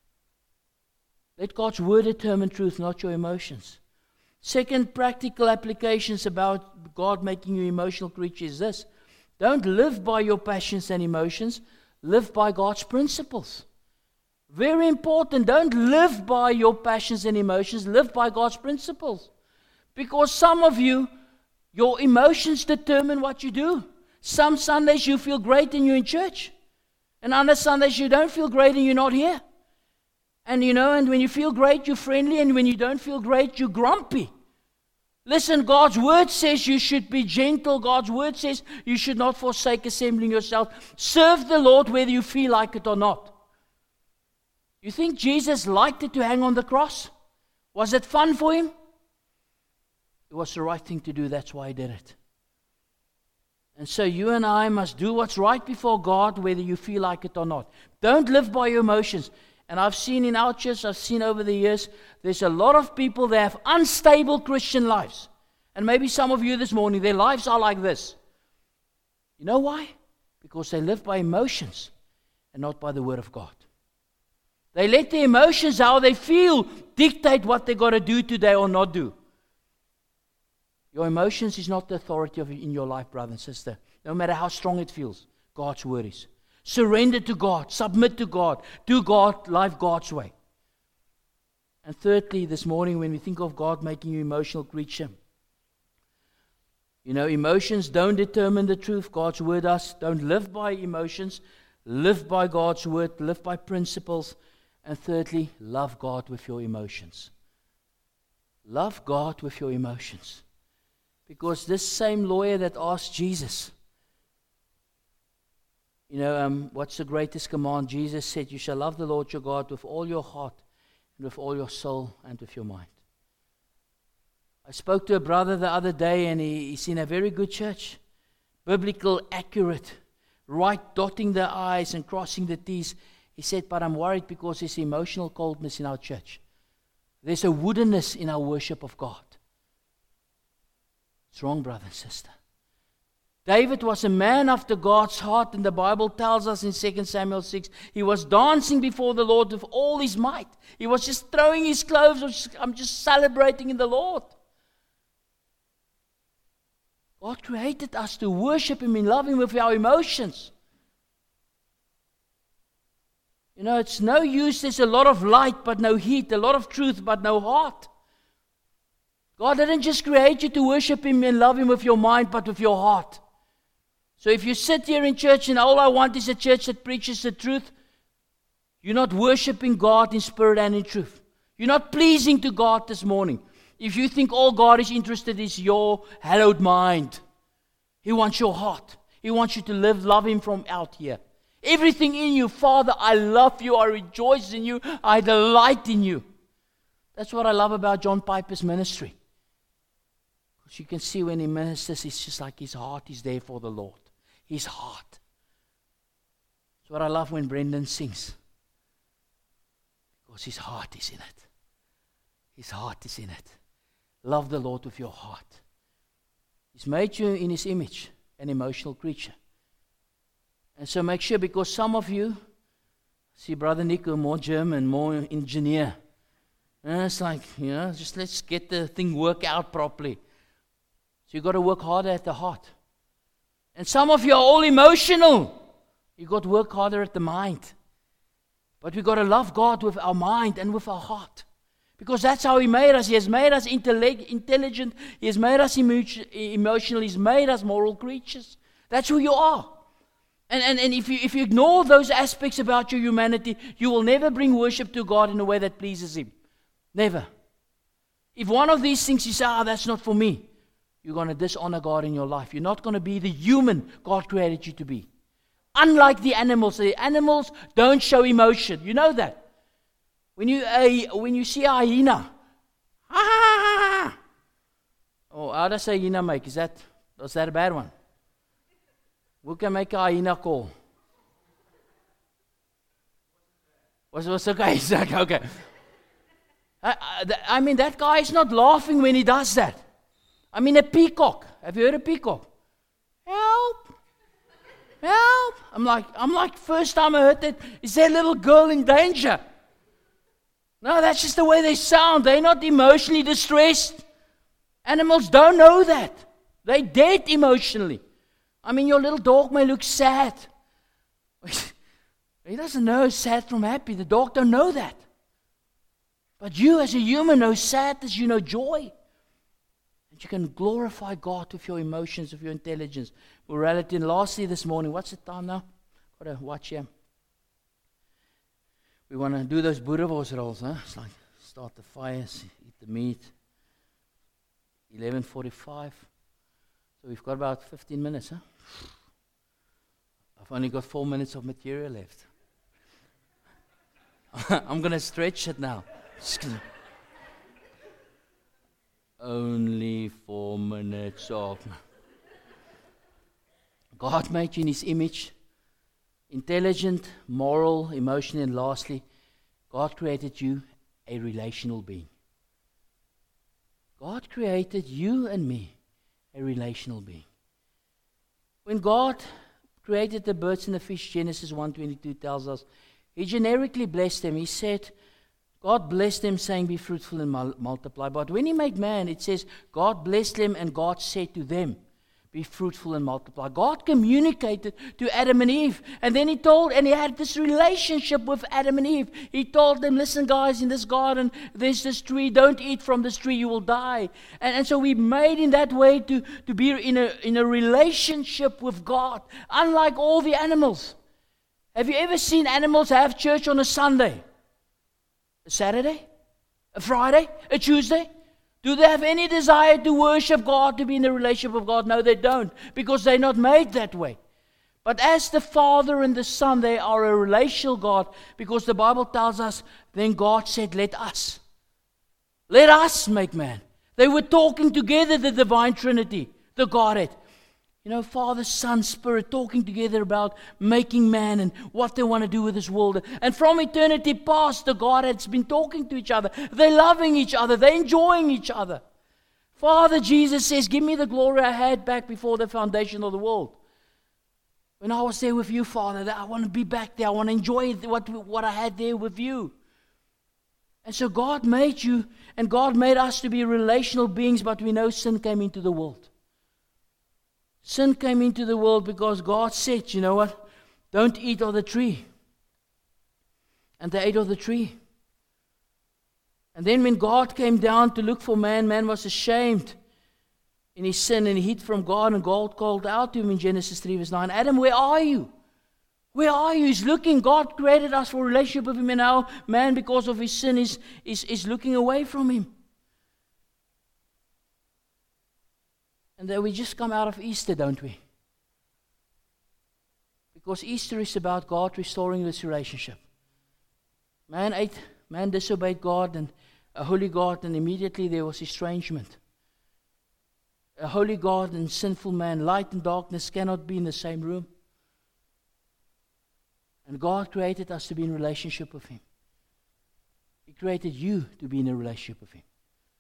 Let God's word determine truth, not your emotions. Second practical applications about God making you emotional creature is this. Don't live by your passions and emotions. Live by God's principles. Very important. Don't live by your passions and emotions. Live by God's principles. Because some of you, your emotions determine what you do. Some Sundays you feel great and you're in church. And other Sundays you don't feel great and you're not here. And you know, and when you feel great, you're friendly. And when you don't feel great, you're grumpy. Listen, God's word says you should be gentle. God's word says you should not forsake assembling yourself. Serve the Lord whether you feel like it or not. You think Jesus liked it to hang on the cross? Was it fun for him? It was the right thing to do. That's why he did it. And so you and I must do what's right before God, whether you feel like it or not. Don't live by your emotions. And I've seen in our church, I've seen over the years, there's a lot of people that have unstable Christian lives. And maybe some of you this morning, their lives are like this. You know why? Because they live by emotions and not by the word of God. They let their emotions, how they feel, dictate what they got to do today or not do. Your emotions is not the authority of in your life, brother and sister. No matter how strong it feels, God's word is. Surrender to God. Submit to God. Do God, life God's way. And thirdly, this morning when we think of God making you an emotional creature, you know, emotions don't determine the truth. God's word does. Don't live by emotions. Live by God's word. Live by principles. And thirdly, love God with your emotions. Love God with your emotions. Because this same lawyer that asked Jesus, you know, um, what's the greatest command? Jesus said, you shall love the Lord your God with all your heart and with all your soul and with your mind. I spoke to a brother the other day, and he, he's in a very good church. Biblical, accurate, right, dotting the I's and crossing the T's. He said, but I'm worried because there's emotional coldness in our church. There's a woodenness in our worship of God. It's wrong, brother and sister. David was a man after God's heart, and the Bible tells us in Second Samuel six, he was dancing before the Lord with all his might. He was just throwing his clothes. I'm just celebrating in the Lord. God created us to worship Him and love Him with our emotions. You know, it's no use, there's a lot of light but no heat, a lot of truth but no heart. God didn't just create you to worship Him and love Him with your mind, but with your heart. So if you sit here in church and all I want is a church that preaches the truth, you're not worshiping God in spirit and in truth. You're not pleasing to God this morning. If you think all God is interested is your hallowed mind, He wants your heart. He wants you to live, love Him from out here. Everything in you, Father, I love you, I rejoice in you, I delight in you. That's what I love about John Piper's ministry. Because you can see when he ministers, it's just like his heart is there for the Lord. His heart. That's what I love when Brendan sings. Because his heart is in it. His heart is in it. Love the Lord with your heart. He's made you in His image, an emotional creature. And so make sure, because some of you, see Brother Nico, more German, more engineer. And it's like, you know, just let's get the thing work out properly. So you've got to work harder at the heart. And some of you are all emotional. You've got to work harder at the mind. But we've got to love God with our mind and with our heart. Because that's how He made us. He has made us intellect, intelligent. He has made us emo- emotional. He's made us moral creatures. That's who you are. And, and, and if you if you ignore those aspects about your humanity, you will never bring worship to God in a way that pleases Him. Never. If one of these things you say, ah, that's not for me, you're going to dishonor God in your life. You're not going to be the human God created you to be. Unlike the animals. The animals don't show emotion. You know that. When you uh, when you see a hyena, ah, Oh, how does a hyena make? Is that, is that a bad one? Who can make a hyena call? What's, what's okay? Exactly, okay. I, I, I mean, that guy is not laughing when he does that. I mean, a peacock. Have you heard of peacock? Help! Help! I'm like, I'm like, first time I heard that, is that little girl in danger? No, that's just the way they sound. They're not emotionally distressed. Animals don't know that. They're dead emotionally. I mean, your little dog may look sad. He doesn't know sad from happy. The dog don't know that. But you as a human know sadness, you know joy. And you can glorify God with your emotions, with your intelligence, morality. And lastly this morning, what's the time now? Got to watch here. We want to do those boerewors rolls, huh? It's like start the fires, eat the meat. eleven forty-five. So we've got about fifteen minutes, huh? I've only got four minutes of material left. I'm going to stretch it now. Only four minutes of. God made you in His image. Intelligent, moral, emotional, and lastly, God created you a relational being. God created you and me a relational being. When God created the birds and the fish, Genesis one twenty-two tells us, He generically blessed them. He said, God blessed them, saying, be fruitful and mul- multiply. But when He made man, it says, God blessed them and God said to them, be fruitful and multiply. God communicated to Adam and Eve. And then He told, and He had this relationship with Adam and Eve. He told them, listen guys, in this garden, there's this tree. Don't eat from this tree, you will die. And, and so we made in that way to, to be in a, in a relationship with God. Unlike all the animals. Have you ever seen animals have church on a Sunday? A Saturday? A Friday? A Tuesday? Do they have any desire to worship God, to be in a relationship with God? No, they don't, because they're not made that way. But as the Father and the Son, they are a relational God, because the Bible tells us, then God said, let us. Let us make man. They were talking together, the divine Trinity, the Godhead. You know, Father, Son, Spirit, talking together about making man and what they want to do with this world. And from eternity past, the Godhead's been talking to each other. They're loving each other. They're enjoying each other. Father, Jesus says, give me the glory I had back before the foundation of the world. When I was there with you, Father, I want to be back there. I want to enjoy what, what I had there with you. And so God made you, and God made us to be relational beings, but we know sin came into the world. Sin came into the world because God said, you know what? Don't eat of the tree. And they ate of the tree. And then when God came down to look for man, man was ashamed in his sin and he hid from God, and God called out to him in Genesis three verse nine, Adam, where are you? Where are you? He's looking. God created us for a relationship with Him, and now man, because of his sin, is, is, is looking away from Him. And then we just come out of Easter, don't we? Because Easter is about God restoring this relationship. Man ate, man disobeyed God and a holy God, and immediately there was estrangement. A holy God and sinful man, light and darkness cannot be in the same room. And God created us to be in relationship with Him. He created you to be in a relationship with Him.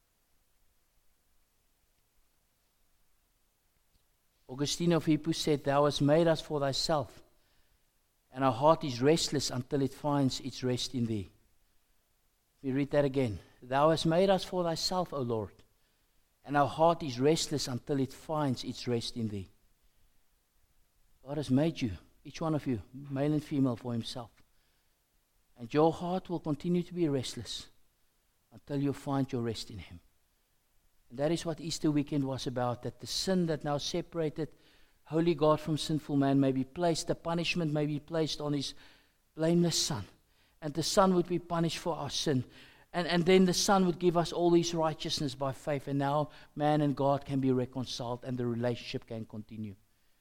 Augustine of Hippo said, Thou hast made us for Thyself, and our heart is restless until it finds its rest in Thee. We read that again. Thou hast made us for Thyself, O Lord, and our heart is restless until it finds its rest in Thee. God has made you, each one of you, male and female, for Himself. And your heart will continue to be restless until you find your rest in Him. And that is what Easter weekend was about, that the sin that now separated holy God from sinful man may be placed, the punishment may be placed on His blameless Son. And the Son would be punished for our sin. And, and then the Son would give us all His righteousness by faith. And now man and God can be reconciled and the relationship can continue.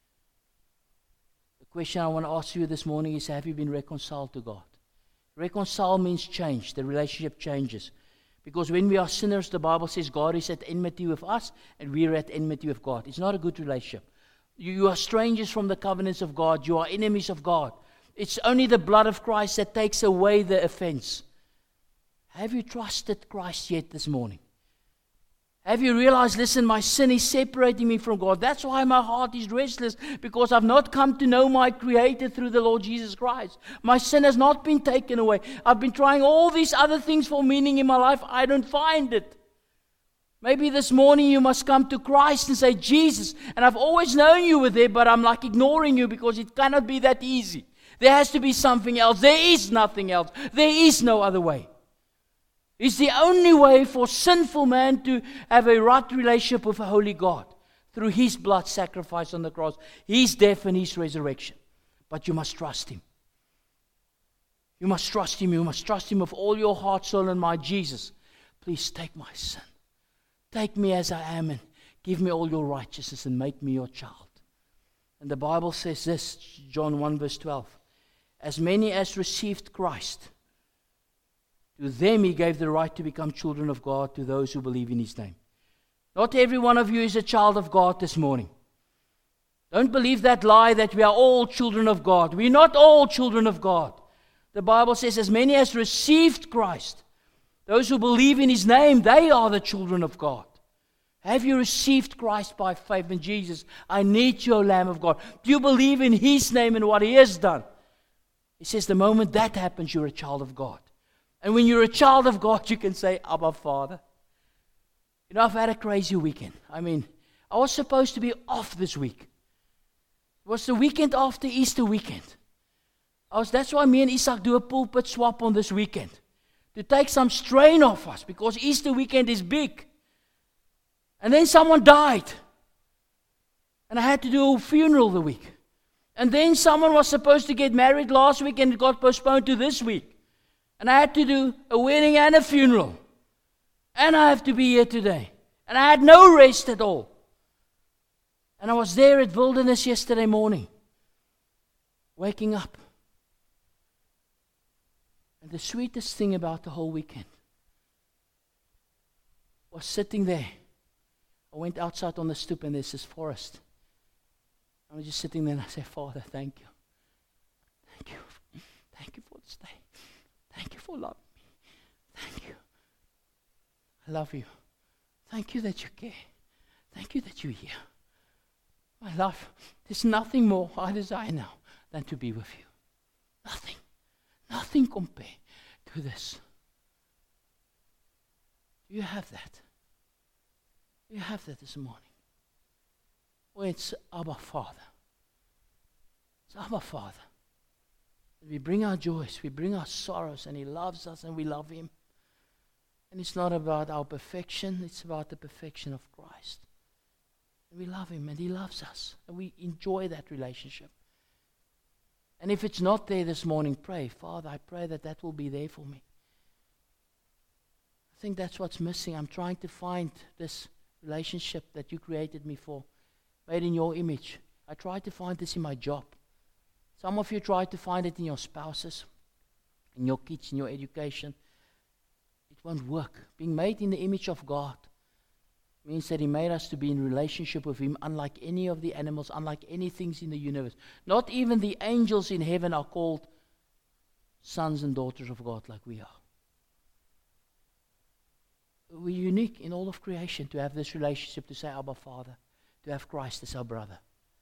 The question I want to ask you this morning is, have you been reconciled to God? Reconcile means change. The relationship changes. Because when we are sinners, the Bible says God is at enmity with us and we are at enmity with God. It's not a good relationship. You, you are strangers from the covenants of God. You are enemies of God. It's only the blood of Christ that takes away the offense. Have you trusted Christ yet this morning? Have you realized, listen, my sin is separating me from God. That's why my heart is restless, because I've not come to know my Creator through the Lord Jesus Christ. My sin has not been taken away. I've been trying all these other things for meaning in my life. I don't find it. Maybe this morning you must come to Christ and say, Jesus, and I've always known you were there, but I'm like ignoring you because it cannot be that easy. There has to be something else. There is nothing else. There is no other way. It's the only way for sinful man to have a right relationship with a holy God, through His blood sacrifice on the cross, His death and His resurrection. But you must trust Him. You must trust Him. You must trust Him with all your heart, soul, and mind. Jesus, please take my sin. Take me as I am and give me all your righteousness and make me your child. And the Bible says this, John one verse twelve. As many as received Christ, to them He gave the right to become children of God, to those who believe in His name. Not every one of you is a child of God this morning. Don't believe that lie that we are all children of God. We're not all children of God. The Bible says, as many as received Christ, those who believe in His name, they are the children of God. Have you received Christ by faith in Jesus? I need you, O Lamb of God. Do you believe in His name and what He has done? He says the moment that happens, you're a child of God. And when you're a child of God, you can say, Abba, Father. You know, I've had a crazy weekend. I mean, I was supposed to be off this week. It was the weekend after Easter weekend. I was, that's why me and Isaac do a pulpit swap on this weekend. To take some strain off us, because Easter weekend is big. And then someone died. And I had to do a funeral the week. And then someone was supposed to get married last week and it got postponed to this week. And I had to do a wedding and a funeral. And I have to be here today. And I had no rest at all. And I was there at Wilderness yesterday morning, waking up. And the sweetest thing about the whole weekend was sitting there. I went outside on the stoop and there's this forest. I was just sitting there and I said, Father, thank you. Thank you. Thank you for this day. Thank you for loving me. Thank you. I love you. Thank you that you care. Thank you that you're here. My love, there's nothing more I desire now than to be with you. Nothing. Nothing compared to this. Do you have that? Do you have that this morning? Well, it's Abba Father. It's Abba Father. We bring our joys, we bring our sorrows, and He loves us and we love Him. And it's not about our perfection, it's about the perfection of Christ. And we love Him and He loves us. And we enjoy that relationship. And if it's not there this morning, pray, Father, I pray that that will be there for me. I think that's what's missing. I'm trying to find this relationship that you created me for, made in your image. I try to find this in my job. Some of you try to find it in your spouses, in your kids, in your education. It won't work. Being made in the image of God means that He made us to be in relationship with Him, unlike any of the animals, unlike any things in the universe. Not even the angels in heaven are called sons and daughters of God like we are. We're unique in all of creation to have this relationship, to say, Abba, Father, to have Christ as our brother.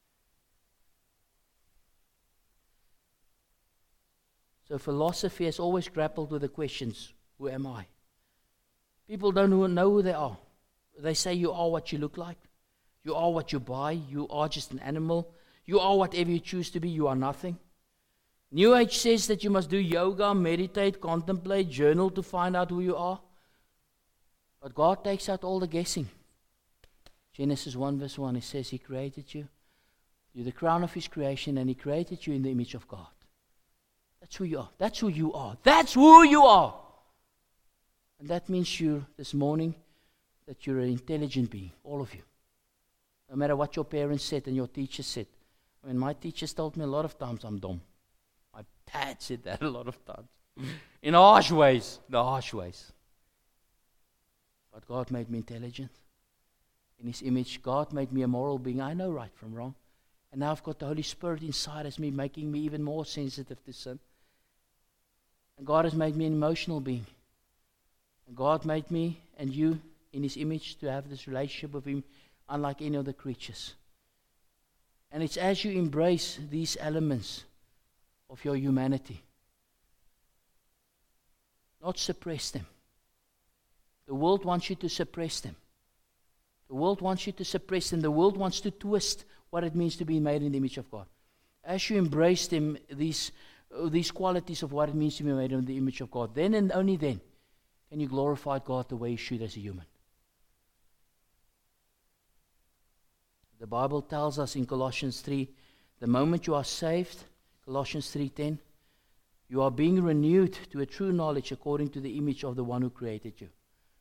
So philosophy has always grappled with the questions, who am I? People don't know who they are. They say you are what you look like. You are what you buy. You are just an animal. You are whatever you choose to be. You are nothing. New Age says that you must do yoga, meditate, contemplate, journal to find out who you are. But God takes out all the guessing. Genesis one verse one, He says He created you. You're the crown of His creation, and He created you in the image of God. That's who you are. That's who you are. That's who you are. And that means you, this morning, that you're an intelligent being, all of you. No matter what your parents said and your teachers said. I mean, my teachers told me a lot of times I'm dumb. My dad said that a lot of times. In harsh ways, the harsh ways. But God made me intelligent. In His image, God made me a moral being. I know right from wrong. And now I've got the Holy Spirit inside as me, making me even more sensitive to sin. And God has made me an emotional being. And God made me and you in His image to have this relationship with Him unlike any other creatures. And it's as you embrace these elements of your humanity, not suppress them. The world wants you to suppress them. The world wants you to suppress them. The world wants to twist what it means to be made in the image of God. As you embrace them, these, uh, these qualities of what it means to be made in the image of God, then and only then can you glorify God the way you should as a human. The Bible tells us in Colossians three, the moment you are saved, Colossians three ten, you are being renewed to a true knowledge according to the image of the one who created you.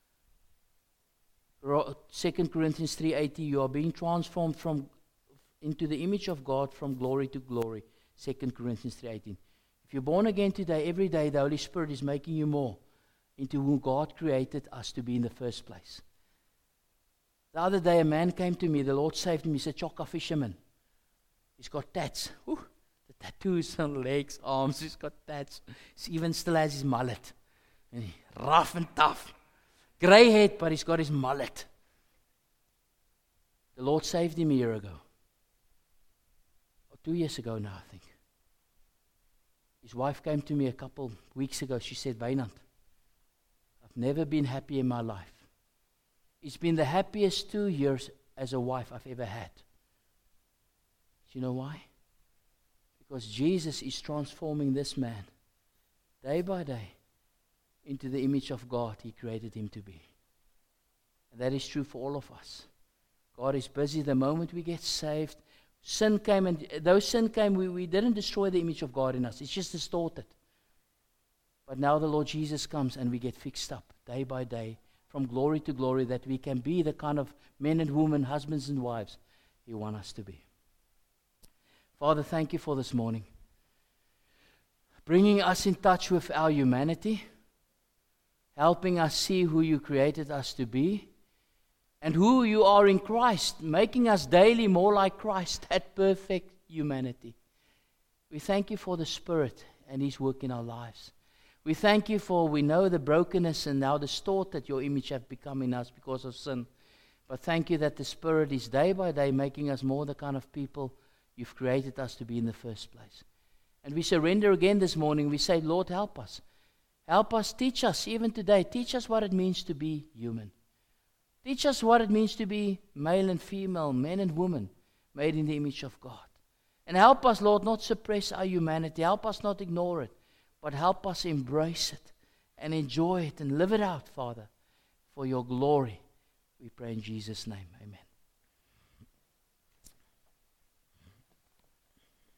Second Corinthians three eighty, you are being transformed from into the image of God from glory to glory. Second Corinthians three eighteen. If you're born again today, every day the Holy Spirit is making you more into who God created us to be in the first place. The other day a man came to me, the Lord saved him, he's a chokka fisherman. He's got tats. Ooh, the tattoos on legs, arms, he's got tats. He even still has his mullet. And he, rough and tough. Grey head, but he's got his mullet. The Lord saved him a year ago. Or two years ago now, I think. His wife came to me a couple weeks ago. She said, Wynand, I've never been happy in my life. It's been the happiest two years as a wife I've ever had. Do you know why? Because Jesus is transforming this man day by day into the image of God He created him to be. And that is true for all of us. God is busy the moment we get saved. Sin came, and though sin came, we, we didn't destroy the image of God in us. It's just distorted. But now the Lord Jesus comes and we get fixed up day by day, from glory to glory, that we can be the kind of men and women, husbands and wives He wants us to be. Father, thank You for this morning. Bringing us in touch with our humanity, helping us see who You created us to be, and who You are in Christ, making us daily more like Christ, that perfect humanity. We thank You for the Spirit and His work in our lives. We thank You for, we know the brokenness and how distorted Your image have become in us because of sin. But thank You that the Spirit is day by day making us more the kind of people You've created us to be in the first place. And we surrender again this morning. We say, Lord, help us. Help us, teach us, even today, teach us what it means to be human. Teach us what it means to be male and female, men and women, made in the image of God. And help us, Lord, not suppress our humanity. Help us not ignore it, but help us embrace it and enjoy it and live it out, Father, for Your glory. We pray in Jesus' name. Amen.